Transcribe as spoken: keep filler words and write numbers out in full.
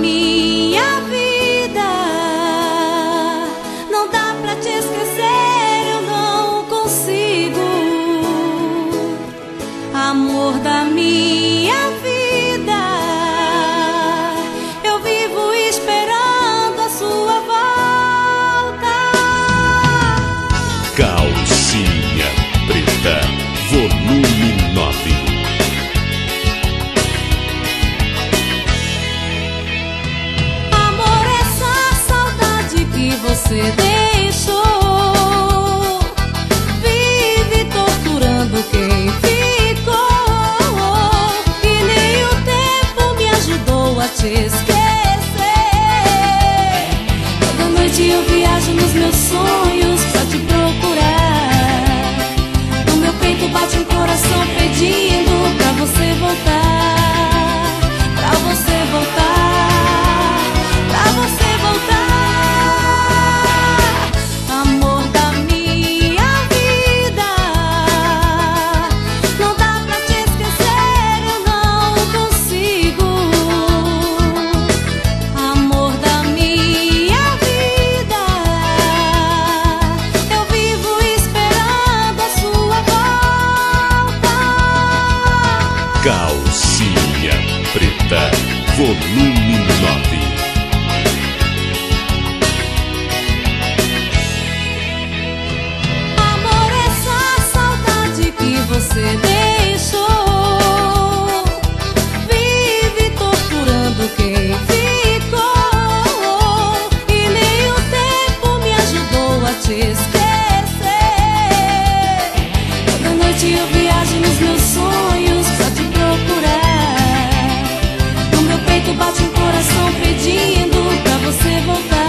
minha vida, não dá pra te esquecer, eu não consigo. Amor da minha vida, eu vivo esperando a sua volta. Calcinha Preta, volume nove. Você deixou, vive torturando quem ficou, e nem o tempo me ajudou a te esquecer. Toda noite eu viajo nos meus sonhos pra te procurar. No meu peito bate um coração pedindo pra você voltar, pra você voltar, pra você voltar. Calcinha Preta, volume nove. Amor, essa saudade que você deixou, vive torturando quem ficou, e nem o tempo me ajudou a te esquecer. Toda noite eu viajo nos meus sonhos pra te procurar. No meu peito bate um coração pedindo pra você voltar.